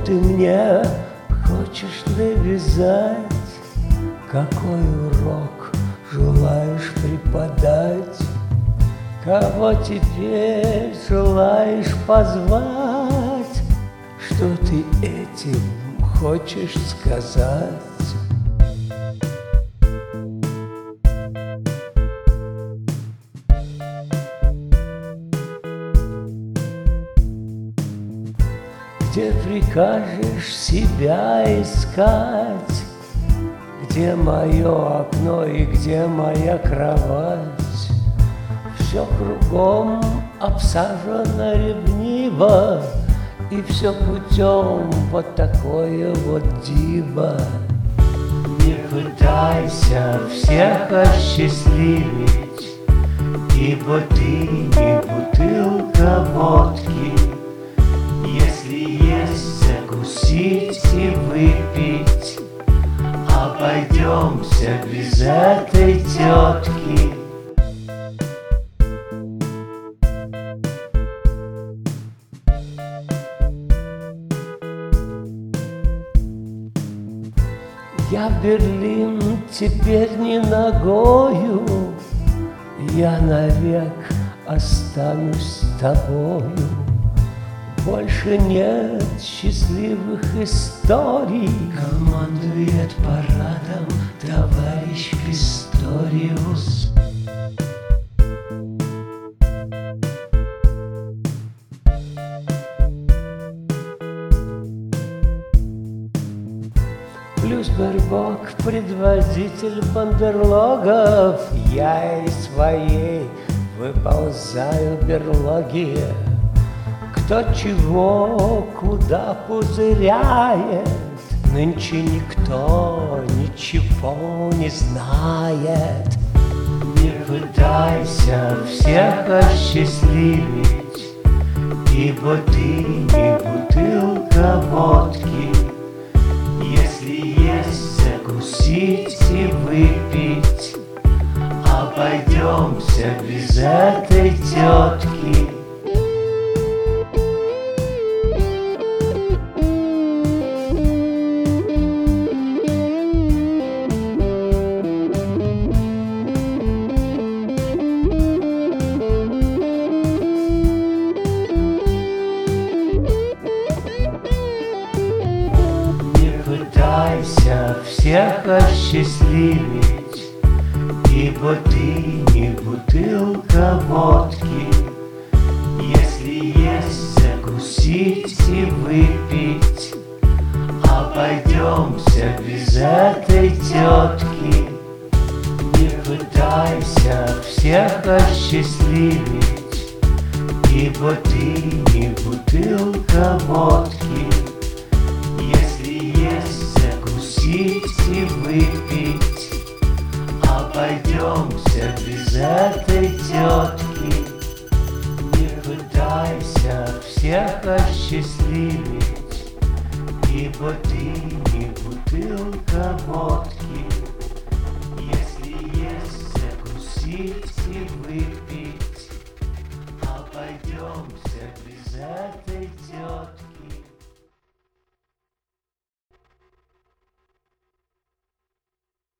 ты мне хочешь навязать? Какой урок желаешь преподать? Кого теперь желаешь позвать? Что ты этим хочешь сказать? Где прикажешь себя искать? Где мое окно и где моя кровать? Все кругом обсажено ревниво, и все путем вот такое вот диво. Не пытайся всех осчастливить, ибо ты не бутылка водки. Если есть закусить и выпить, обойдемся без этой тетки. Я в Берлин теперь не ногою, я навек останусь с тобою. Больше нет счастливых историй. Командует парадом товарищ Писториус. Плюс Бербок, предводитель бандерлогов. Я из своей выползаю берлоги. Кто чего, куда пузыряет, нынче никто ничего не знает. Не пытайся всех осчастливить, ибо ты не бутылка водки. Если есть закусить и выпить, обойдемся без этой тетки. Пытайся всех осчастливить, ибо ты не бутылка водки. Если есть закусить и выпить, обойдемся без этой тетки. Не пытайся всех осчастливить, ибо ты не бутылка водки. Если есть закусить и выпить, обойдемся без этой тетки. Не пытайся всех осчастливить, ибо ты не бутылка водки.